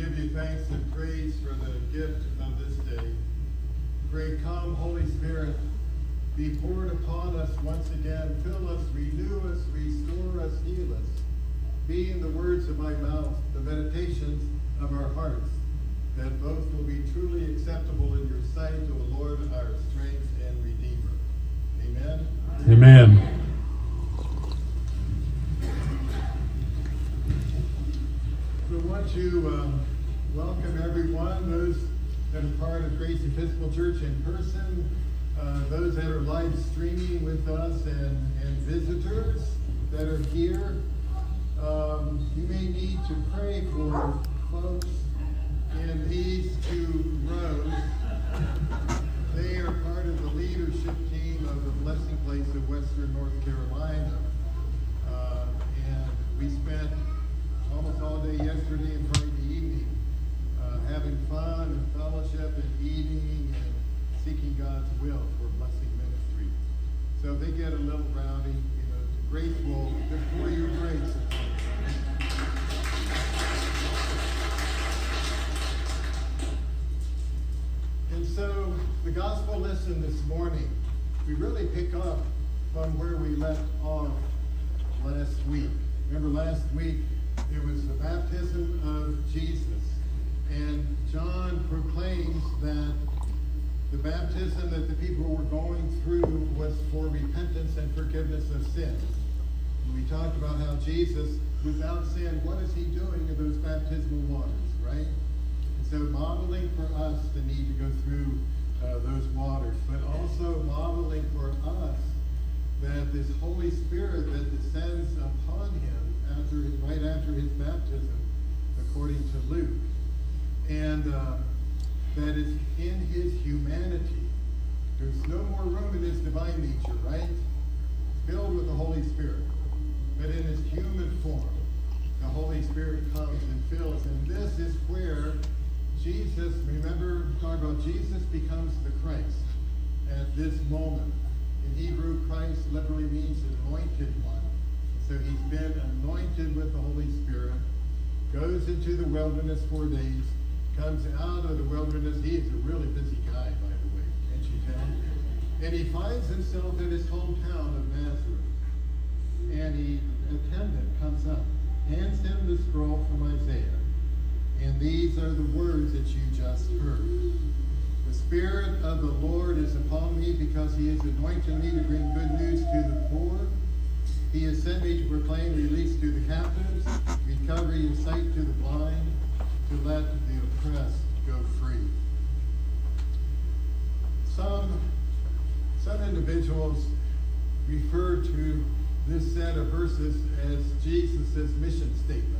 give you thanks and praise for the gift of this day. Pray, come, Holy Spirit, be poured upon us once again. Fill us, renew us, restore us, heal us. Be in the words of my mouth, the meditations of our hearts, that both will be truly acceptable in your sight, O Lord, our strength and Redeemer. Amen? Amen. We want to welcome everyone, those that are part of Grace Episcopal Church in person, those that are live streaming with us, and visitors that are here. You may need to pray for folks in these two rows. They are part of the leadership team of the Blessing Place of Western North Carolina. And we spent almost all day yesterday and Friday evening having fun and fellowship and eating and seeking God's will for Blessing Ministry. So if they get a little rowdy, Grace will, before you grace. And so the gospel lesson this morning, we really pick up from where we left off last week. Remember last week, it was the baptism of Jesus. And John proclaims that the baptism that the people were going through was for repentance and forgiveness of sins. And we talked about how Jesus, without sin, what is he doing in those baptismal waters, right? And so modeling for us the need to go through those waters, but also modeling for us that this Holy Spirit that descends upon him right after his baptism, according to Luke, and that is in his humanity. There's no more room in his divine nature, right? It's filled with the Holy Spirit. But in his human form, the Holy Spirit comes and fills. And this is where Jesus, remember, talking about Jesus becomes the Christ at this moment. In Hebrew, Christ literally means anointed one. So he's been anointed with the Holy Spirit, goes into the wilderness 4 days, comes out of the wilderness. He is a really busy guy, by the way, can't you tell? And he finds himself in his hometown of Nazareth. And an attendant comes up, hands him the scroll from Isaiah. And these are the words that you just heard. The Spirit of the Lord is upon me because he has anointed me to bring good news to the poor. He has sent me to proclaim release to the captives, recovery of sight to the blind, to let the oppressed go free. Some individuals refer to this set of verses as Jesus' mission statement.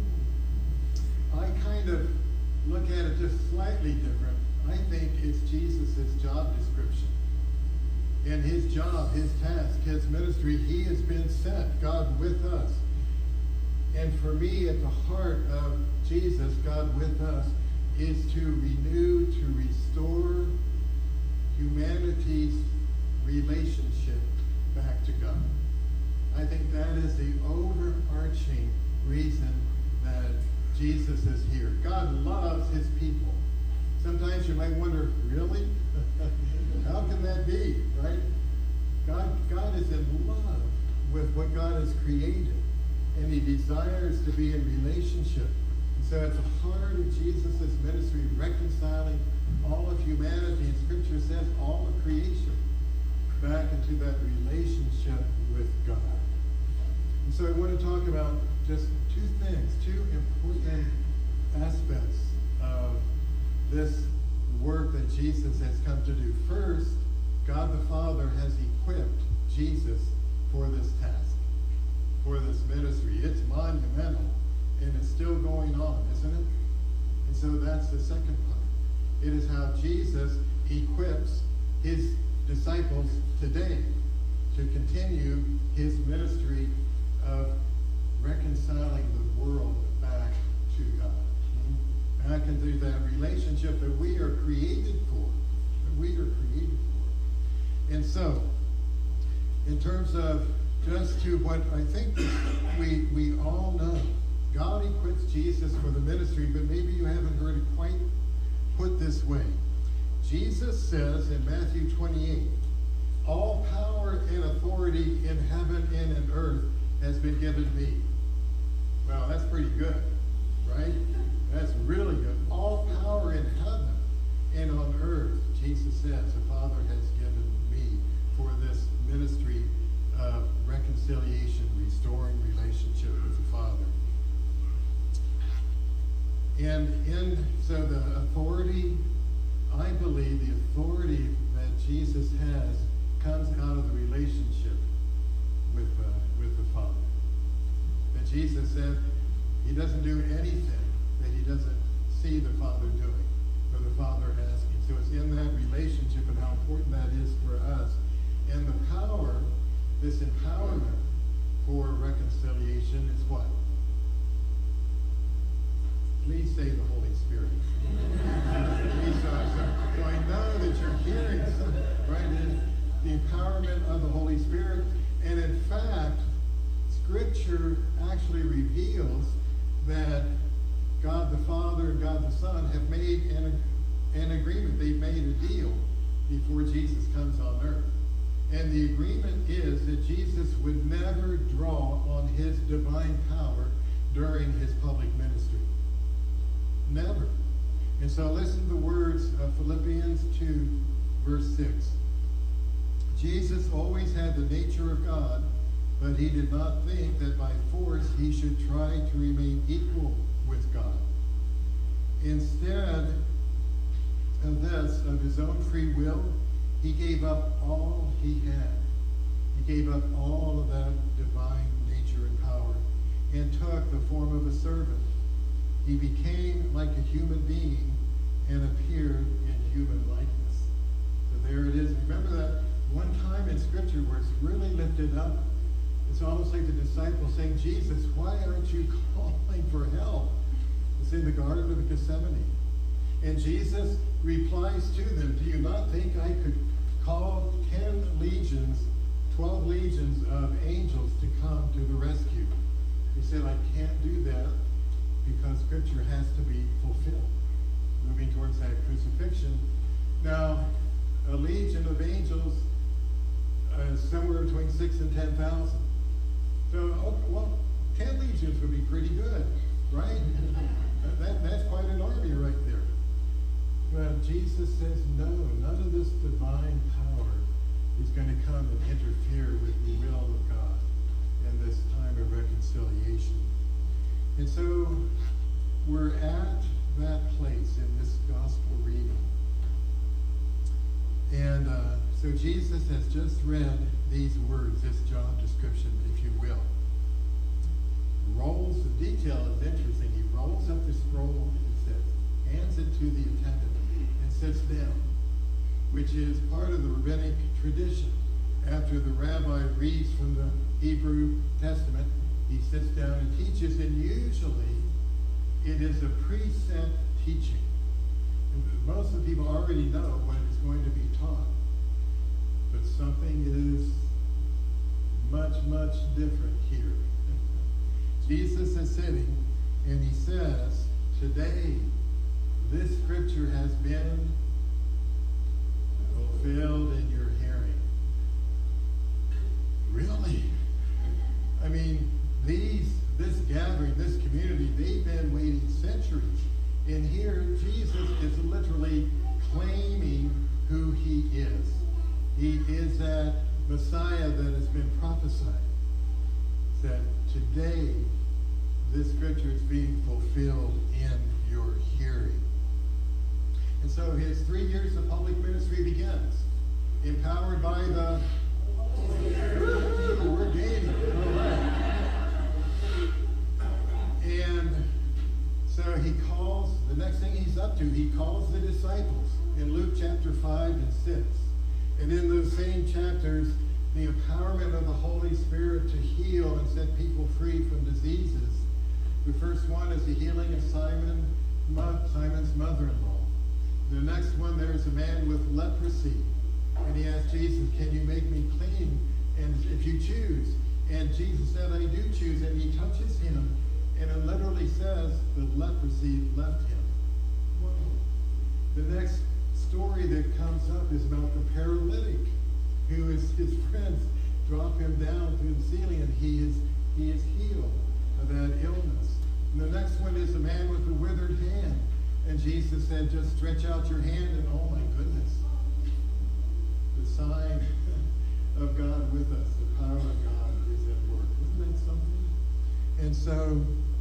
I kind of look at it just slightly different. I think it's Jesus' job description. And his job, his task, his ministry, he has been sent, God with us. And for me, at the heart of Jesus, God with us, is to renew, to restore humanity's relationship back to God. I think that is the overarching reason that Jesus is here. God loves his people. Sometimes you might wonder, really? How can that be, right? God is in love with what God has created, and he desires to be in relationship. And so at the heart of Jesus' ministry, reconciling all of humanity, and Scripture says all of creation, back into that relationship with God. And so I want to talk about just two things, two important aspects of this work that Jesus has come to do. First, God the Father has equipped Jesus for this task, for this ministry. It's monumental, and it's still going on, isn't it? And so that's the second part. It is how Jesus equips his disciples today to continue his ministry of reconciling the world back to God. Back into that relationship that we are created for. And so, in terms of just to what I think we all know, God equips Jesus for the ministry, but maybe you have put this way. Jesus says in Matthew 28, all power and authority in heaven and in earth has been given me. Well, that's pretty good, right? That's really good. All power in heaven and on earth, Jesus says, the Father has given me for this ministry of reconciliation, restoring relationship with the Father. And so the authority, I believe the authority that Jesus has comes out of the relationship with the Father. That Jesus said he doesn't do anything that he doesn't see the Father doing, or the Father asking. So it's in that relationship and how important that is for us. And the power, this empowerment for reconciliation is what? Please say the Holy Spirit. Please, so I know that you're hearing something, right? The empowerment of the Holy Spirit. And in fact, Scripture actually reveals that God the Father and God the Son have made an agreement. They've made a deal before Jesus comes on earth. And the agreement is that Jesus would never draw on his divine power during his public ministry. Never. And so listen to the words of Philippians 2, verse 6. Jesus always had the nature of God, but he did not think that by force he should try to remain equal with God. Instead of this, of his own free will, he gave up all he had. He gave up all of that divine nature and power and took the form of a servant. He became like a human being and appeared in human likeness. So there it is. Remember that one time in Scripture where it's really lifted up? It's almost like the disciples saying, Jesus, why aren't you calling for help? It's in the Garden of Gethsemane. And Jesus replies to them, do you not think I could call 10 legions, 12 legions of angels to come to the rescue? He said, I can't do that because Scripture has to be fulfilled. Moving towards that crucifixion. Now, a legion of angels somewhere between 6,000 and 10,000. So, well, 10 legions would be pretty good, right? That's quite an army right there. But Jesus says, no, none of this divine power is going to come and interfere with the will of God in this time of reconciliation. And so we're at that place in this gospel reading. And so Jesus has just read these words, this job description, if you will. Rolls, the detail is interesting. He rolls up the scroll, it says, hands it to the attendant, and sits down, which is part of the rabbinic tradition. After the rabbi reads from the Hebrew Testament, he sits down and teaches, and usually it is a precept teaching. And most of the people already know what is going to be taught. But something is much, much different here. Jesus is sitting, and he says, today, this scripture has been fulfilled in your hearing. Really? I mean, this gathering, this community, they've been waiting centuries. And here, Jesus is literally claiming who he is. He is that Messiah that has been prophesied. That today, this scripture is being fulfilled in your hearing. And so his 3 years of public ministry begins, empowered by the we're gaining. All right. And so he calls, the next thing he's up to, he calls the disciples in Luke chapter 5 and 6. And in those same chapters, the empowerment of the Holy Spirit to heal and set people free from diseases. The first one is the healing of Simon's mother-in-law. The next one, there is a man with leprosy. And he asked Jesus, can you make me clean? And if you choose. And Jesus said, I do choose. And he touches him. And it literally says the leprosy left him. Whoa. story that comes up is about the paralytic, who is his friends drop him down through the ceiling, and he is healed of that illness. And the next one is a man with a withered hand, and Jesus said, just stretch out your hand, and oh my goodness, the sign of God with us, the power of God is at work. Isn't that something? And so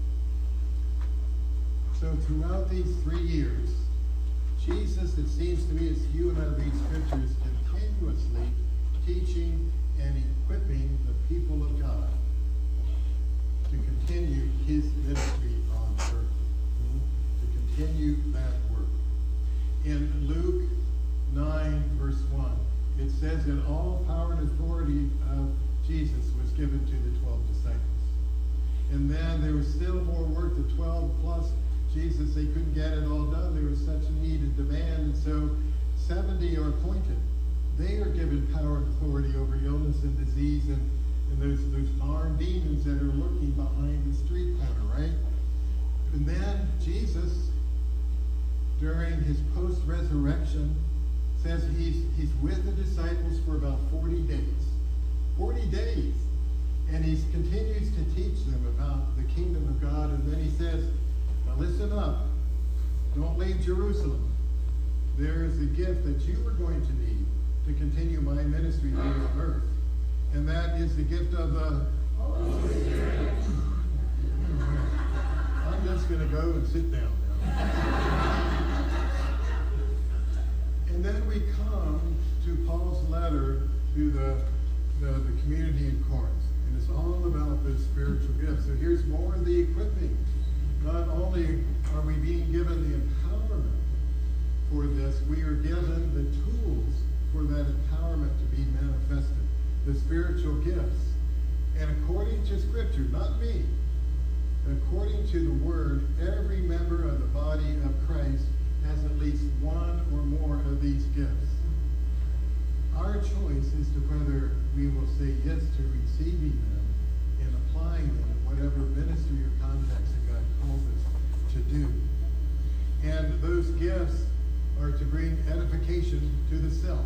throughout these 3 years, Jesus, it seems to me as you and I read scriptures, continuously teaching and equipping the people of God to continue his ministry on earth, to continue that work. In Luke 9, verse 1, it says that all power and authority of Jesus was given to the 12 disciples. And then there was still more work, the 12 plus Jesus, they couldn't get it all done. There was such a need and demand, and so 70 are appointed. They are given power and authority over illness and disease and those darn demons that are lurking behind the street corner, right? And then Jesus, during his post-resurrection, says he's with the disciples for about 40 days. 40 days. And he continues to teach them about the kingdom of God, and then he says, now listen up. Don't leave Jerusalem. There is a gift that you are going to need to continue my ministry here on earth. And that is the gift of the Holy Spirit. I'm just going to go and sit down now. And then we come to Paul's letter to the community in Corinth. And it's all about the spiritual gifts. So here's more of the equipping. Not only are we being given the empowerment for this, we are given the tools for that empowerment to be manifested, the spiritual gifts. And according to Scripture, not me, according to the Word, every member of the body of Christ has at least one or more of these gifts. Our choice is to whether we will say yes to receiving them and applying them in whatever ministry or context that God calls us to do. And those gifts are to bring edification to the self.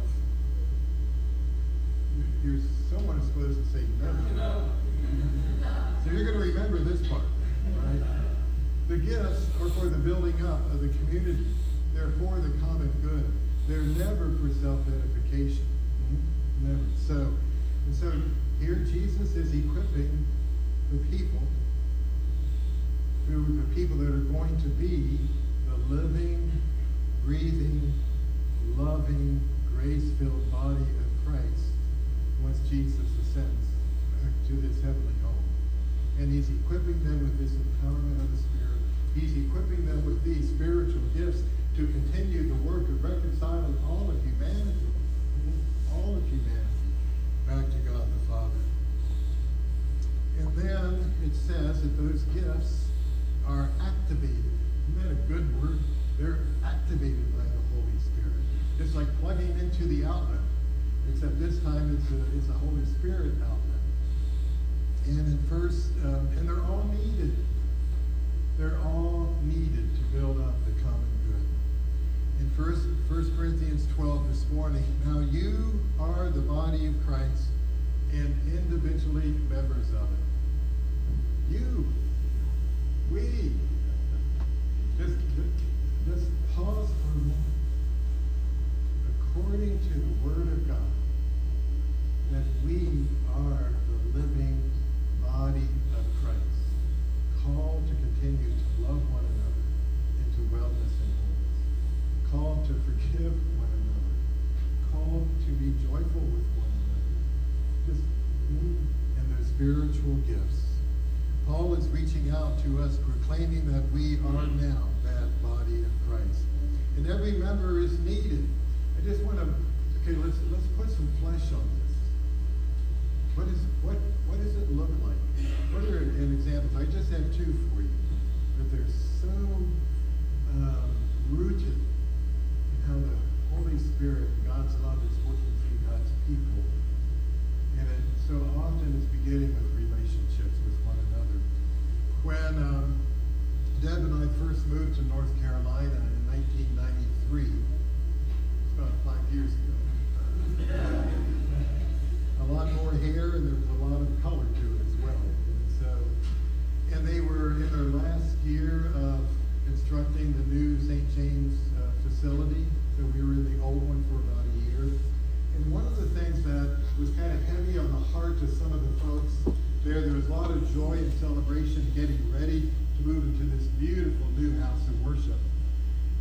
Someone is supposed to say no. So you're going to remember this part, right? The gifts are for the building up of the community. They're for the common good. They're never for self-edification. Never. So here Jesus is equipping the people that are going to be the living, breathing, loving, grace-filled body of Christ once Jesus ascends back to this heavenly home. And he's equipping them with this empowerment of the Spirit. He's equipping them with these spiritual gifts to continue the work of reconciling all of humanity back to God the Father. And then it says that those gifts are activated. Isn't that a good word? They're activated by the Holy Spirit. It's like plugging into the outlet, except this time it's a Holy Spirit outlet. And and they're all needed. They're all needed to build up the common good. In 1 Corinthians 12 this morning, now you are the body of Christ and individually members of it. You, we, just pause for a moment. According to the Word of God, that we are the living body of Christ, called to continue to love one another into wellness and wholeness, called to forgive one another, called to be joyful with one another, and their spiritual gifts. Paul is reaching out to us, proclaiming that we are now that body of Christ, and every member is needed. I just want to, let's put some flesh on this. What does it look like? What are an examples? I just have two for you, but they're so rooted in how the Holy Spirit, God's love, is working through God's people, and it so often is beginning with relationships with one another. When Deb and I first moved to North Carolina in 1993,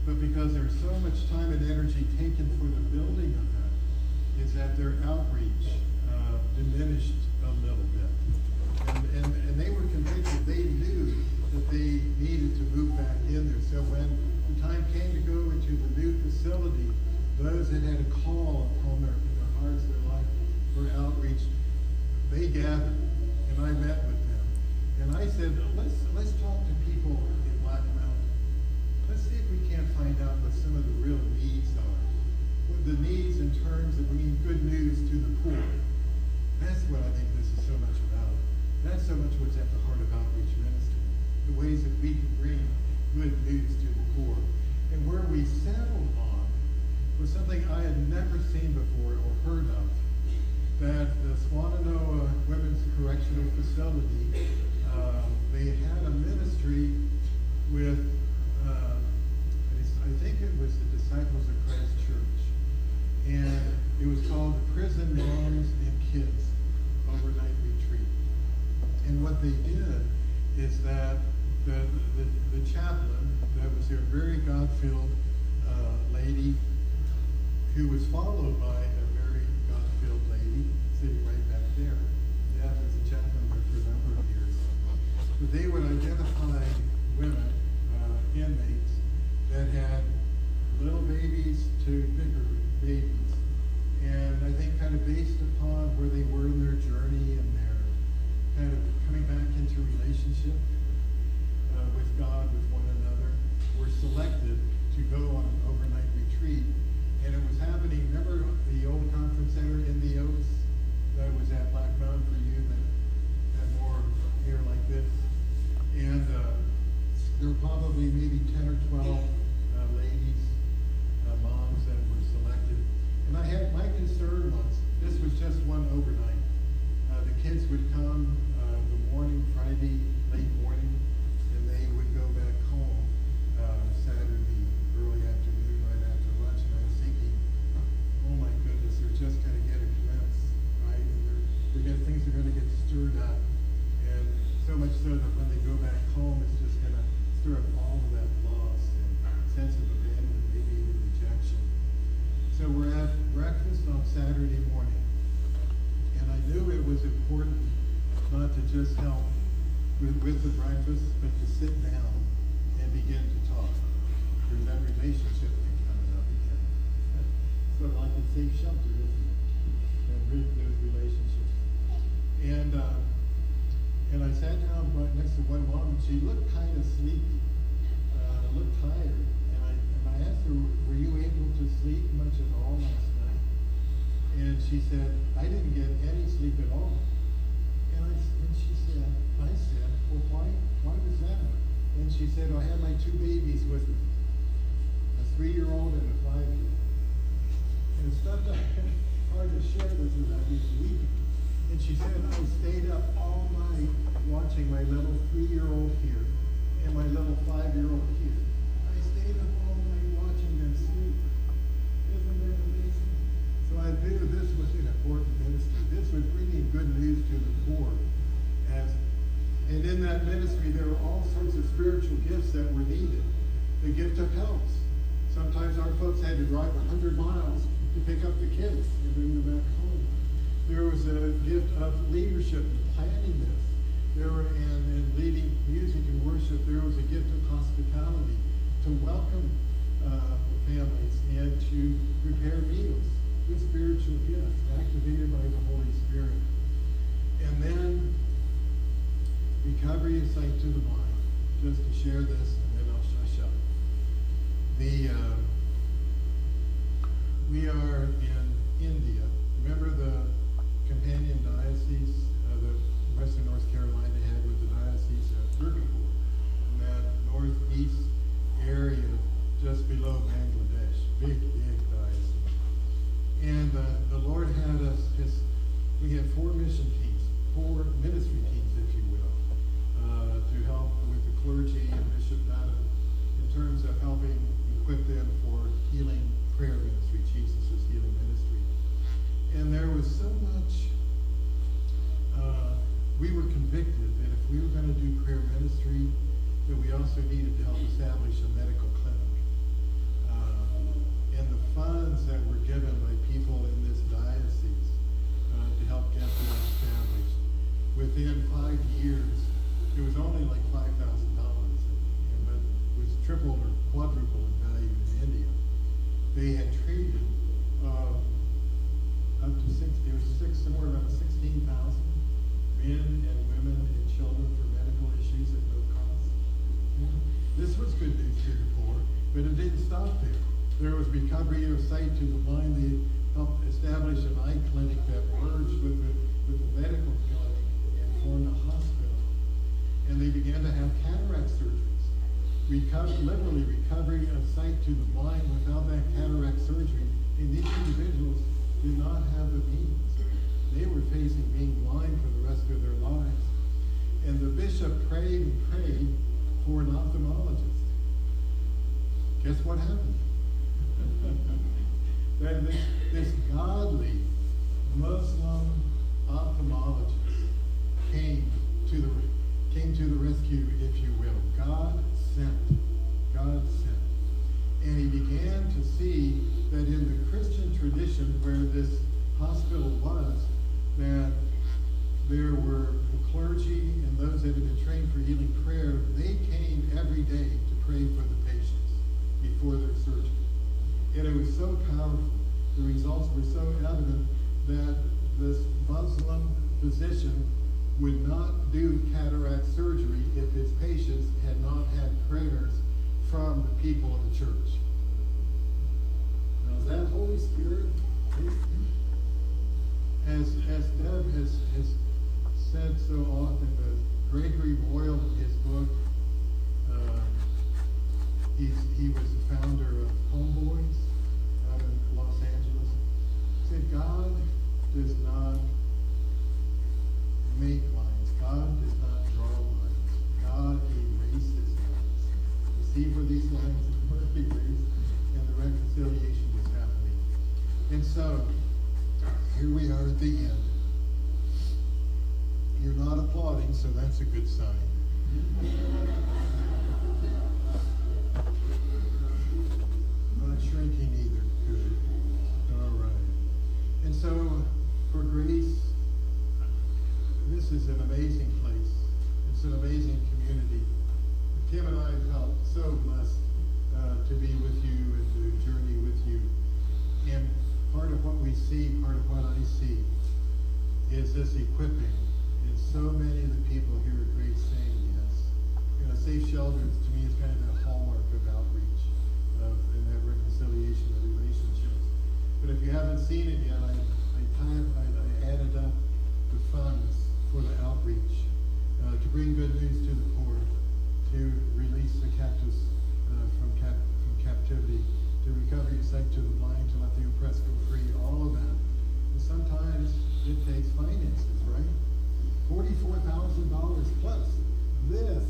but because there's so much time and energy taken for the building of that, is that their outreach diminished a little bit. And they were convicted. They knew that they needed to move back in there. So when the time came to go into the new facility, those that had a call upon their hearts, their life for outreach, they gathered, and I met with them. And I said, let's talk to people in Black Mountain. Let's see if we can't find out what some of the real needs are. What the needs in terms of bringing good news to the poor. That's what I think this is so much about. That's so much what's at the heart of outreach ministry. The ways that we can bring good news to the poor. And where we settled on was something I had never seen before or heard of. That the Swannanoa Women's Correctional Facility, they had a ministry with, I think it was the Disciples of Christ Church. And it was called the Prison Moms and Kids Overnight Retreat. And what they did is that the chaplain, that was a very God-filled lady, who was followed by a very God-filled lady sitting right back there. Dad was a chaplain there for a number of years. But they would identify women, inmates, that had little babies to bigger babies. And I think kind of based upon where they were in their journey and their kind of coming back into relationship with God, with one another, were selected to go on an overnight retreat. And it was happening, remember the old conference center in the Oaks that was at Black Mountain for you that had more hair like this? And there were probably maybe 10 or 12 ladies, moms that were selected. And my concern was, this was just one overnight. The kids would come the morning, Friday, late morning, and they would go back home Saturday, early afternoon, right after lunch. And I was thinking, oh my goodness, they're just going to get a glimpse, right? And things are going to get stirred up. And so much so that when they go back home, it's just going to stir up all of that loss and sense of abandonment, maybe even rejection. So we're at breakfast on Saturday morning. And I knew it was important not to just help with the breakfast, but to sit down and begin to talk. There's that relationship thing coming up again. Sort of like a safe shelter, isn't it? And those relationships. And I sat down right next to one mom, and she looked kind of sleepy, looked tired. And I asked her, were you able to sleep much at all last night? And she said, I didn't get any sleep at all. And she said, well, why was that? And she said, I had my two babies with me, a 3-year-old and a 5-year-old. And it's not that hard to share this without me weeping. And she said, I stayed up all night watching my little 3-year-old here and my little 5-year-old here. I stayed up all night watching them sleep. Isn't that amazing? So I knew this was an important ministry. This was bringing good news to the poor. And in that ministry, there were all sorts of spiritual gifts that were needed. The gift of helps. Sometimes our folks had to drive 100 miles to pick up the kids and bring them back home. There was a gift of leadership and planning this. And leading music and worship. There was a gift of hospitality to welcome families and to prepare meals with spiritual gifts activated by the Holy Spirit. And then recovery of sight to the blind. Just to share this, and then I'll shush up. We are in India. Remember the companion diocese that Western North Carolina had with the Diocese of Durgapur, in that northeast area just below Bangladesh. Big diocese. And the Lord had us we had 4 mission teams, 4 ministry teams, if you will, to help with the clergy and Bishop Dunn considerable in value in India. They had treated up to somewhere around 16,000 men and women and children for medical issues at no cost. This was good news to the poor, but it didn't stop there. There was recovery of sight to the blind. They helped establish an eye clinic that merged with the medical clinic and formed a hospital. And they began to have cataract surgeries. Literally recovery of sight to the blind without that cataract surgery. And these individuals did not have the means. They were facing being blind for the rest of their lives. And the bishop prayed and prayed for an ophthalmologist. Guess what happened? That this godly Muslim ophthalmologist came to the rescue, if you will. God sent. And he began to see that in the Christian tradition where this hospital was, that there were clergy and those that had been trained for healing prayer. They came every day to pray for the patients before their surgery. And it was so powerful. The results were so evident that this Muslim physician would not do cataract surgery if his patients had not had prayers from the people of the church. Now, is that Holy Spirit? As Deb has said so often, Gregory Boyle, his book, he was the founder of Homeboys out in Los Angeles. He said, God does not make lines. God does not draw lines. God erases lines. You see where these lines were erased and the reconciliation was happening. And so, here we are at the end. You're not applauding, so that's a good sign. Not shrinking either. Good. All right. And so, for Grace, this is an amazing place. It's an amazing community. Tim and I felt so blessed to be with you and to journey with you. And part of what we see, part of what I see, is this equipping. And so many of the people here at Grace saying yes. You know, Safe Shelters to me is kind of the hallmark of outreach and that reconciliation of relationships. But if you haven't seen it yet, I added up the funds for the outreach to bring good news to the poor, to release the captives from captivity, to recover your sight to the blind, to let the oppressed go free, all of that. And sometimes it takes finances, right? $44,000 plus this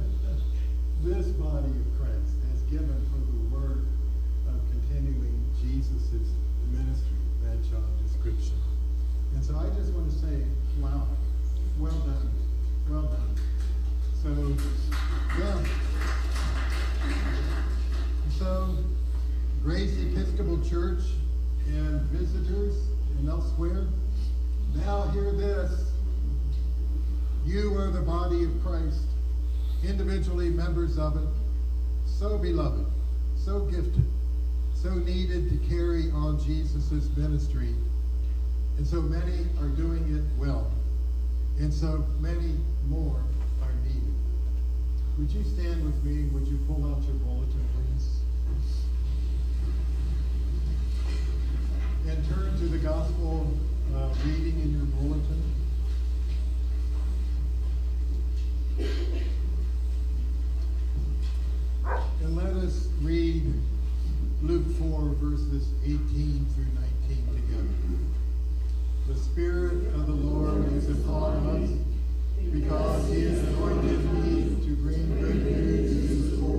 body of Christ has given for the work of continuing Jesus' ministry, that job description. And so I just want to say, wow, well done, well done. So, yeah. So, Grace Episcopal Church and visitors and elsewhere, now hear this. You are the body of Christ, individually members of it, so beloved, so gifted, so needed to carry on Jesus' ministry. And so many are doing it well. And so many more are needed. Would you stand with me? Would you pull out your bulletin, please? And turn to the gospel reading in your bulletin. And let us read Luke 4, verses 18 through 19 together. The Spirit of the Lord is upon us, because he has anointed me to bring good news to the poor.